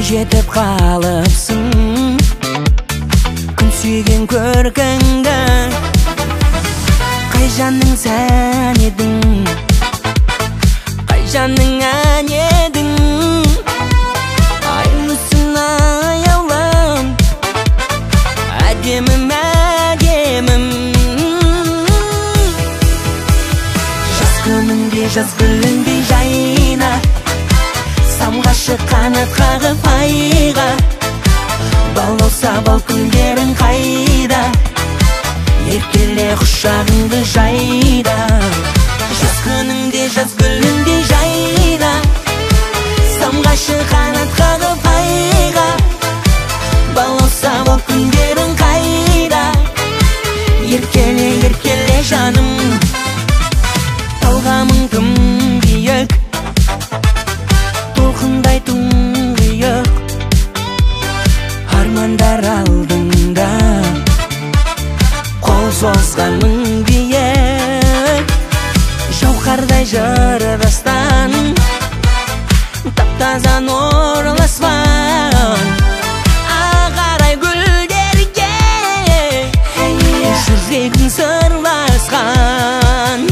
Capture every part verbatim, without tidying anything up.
жетіп қалыпсың күн сүйген көркіңді. Қай жанның сән едің, қай жанның ән едің. Айлысың аяулым, әдемім әдемім. Жаз күнінде жаз гүліндей жайна, самғашы қанат қағып айға. Балауса бал күндерің қайда, еркеле құшағыңды жайда. Жаз күнінде жаз гүліндей жайна, самғашы қанат қағып айға. Балауса бал күндерің қайда, еркеле еркеле жаным. Талғамың тым биік, толқындай тұңғиық. Армандар алдыңда қол созғаның биік. Жауһардай жыр дастан, таптаза нұрлы аспан. Ағарай гүлдерге жүрегің сырласқан.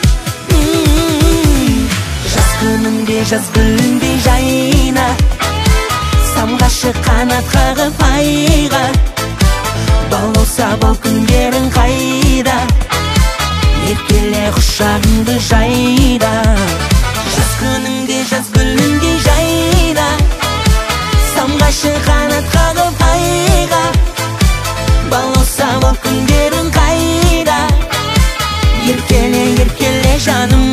Жаз күнінде жаз гүліндей жайна, самғашы қанат қағып айға. Балауса бал күндерің қайда, еркеле құшағыңды жайда. Жаз күнінде жаз гүліндей жайна, самғашы қанат қағып айға. Балауса бал күндерің қайда, еркеле еркеле жаным.